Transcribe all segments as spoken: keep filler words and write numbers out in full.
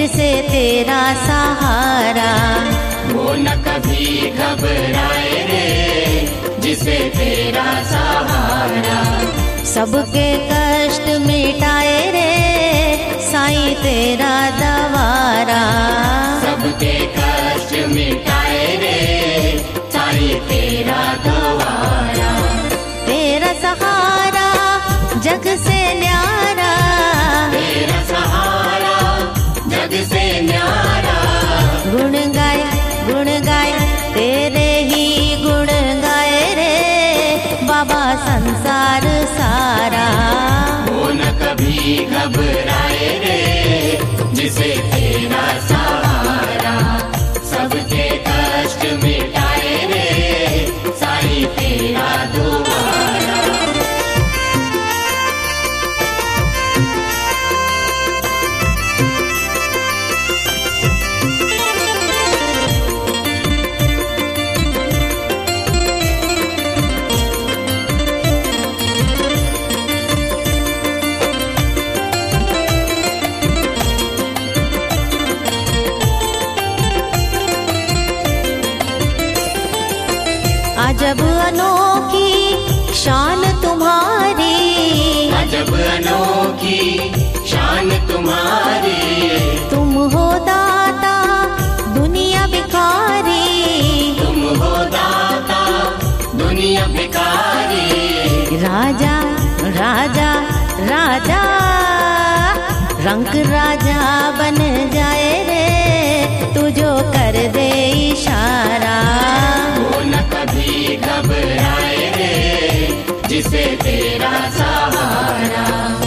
जिसे तेरा सहारा। वो न कभी घबराए रे, जिसे तेरा सहारा। सबके कष्ट मिटाए रे, साईं तेरा दवारा। सबके कष्ट मिटाए रे, साईं तेरा दवारा। तेरा सहारा जग से न्यारा, तेरा सहारा जग से न्यारा। गुण गाए गुण गाए तेरे ही गुण गाए रे, बाबा संसार सारा। वो न कभी घबराए रे, जिसे तेरा सहारा। सबके कष्ट मिटाए रे, साईं तेरा दुआरा। अजब अनोखी शान तुम्हारी, अजब अनोखी शान तुम्हारी। तुम हो दाता दुनिया भिखारी, तुम हो दाता दुनिया भिखारी। राजा राजा राजा रंग राजा बन जाए रे, तू जो कर दे इशारा। वो न कभी घबराए रे, जिसे तेरा सहारा।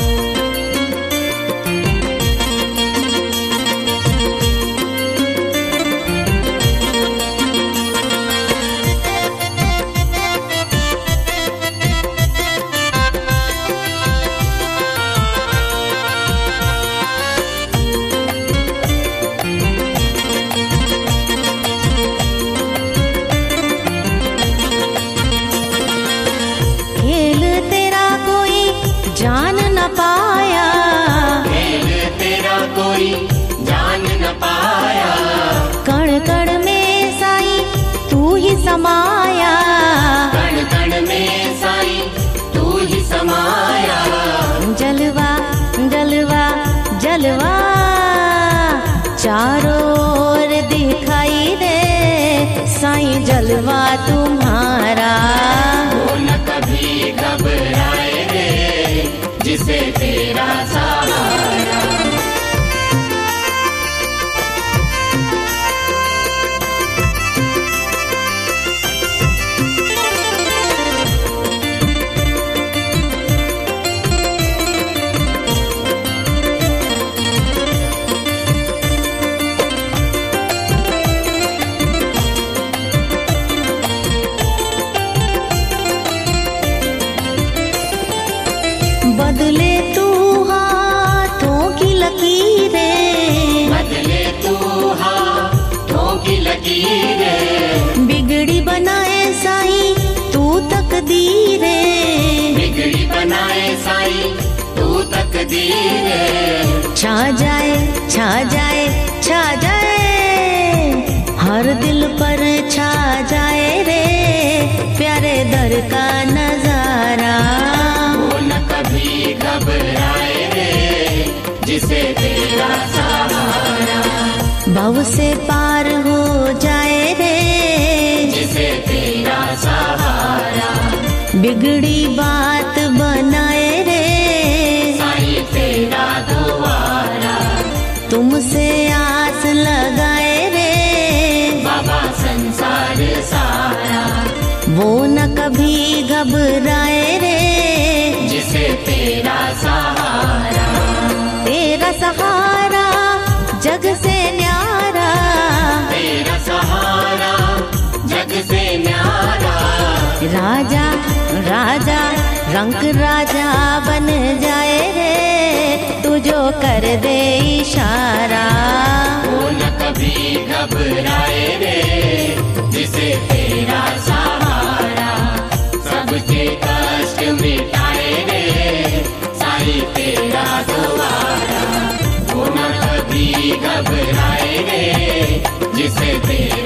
खेल तेरा कोई जान न पाया, खेल तेरा कोई जान न पाया। कण कण में साईं तू ही समाया। कण कण में साईं तू ही समाया। जलवा जलवा जलवा चारों ओर दिखाई दे, साईं जलवा तुम्हारा। वो न कभी घबराए रे, जिसे तेरा सहारा। बदले तू हाथों की लकीरें, बदले तू हाथों की लकीरें। बिगड़ी बनाए साईं तू तकदीरें, बिगड़ी बनाए साईं तू तकदीरें। छा जाए छा जाए छा जाए हर दिल पर छा जाए रे, प्यारे दर का नजारा। वो न कभी घबराए रे, जिसे तेरा सहारा। भव से पार हो जाए रे, जिसे तेरा सहारा। बिगड़ी बात बनाए रे, साईं तेरा दुआरा। तुमसे आस लगाए रे, बाबा संसार सारा। वो न कभी घबराए रे, जिसे तेरा सहारा। तेरा सहारा जग से न्यारा, तेरा सहारा जग से न्यारा। राजा राजा रंग राजा बन जाए रे, तू जो कर दे इशारा। वो न कभी घबराए रे, जिसे तेरा सहारा। सबके कष्ट मिटाए रे, साईं तेरा दुआरा। वो न कभी घबराए रे, जिसे देख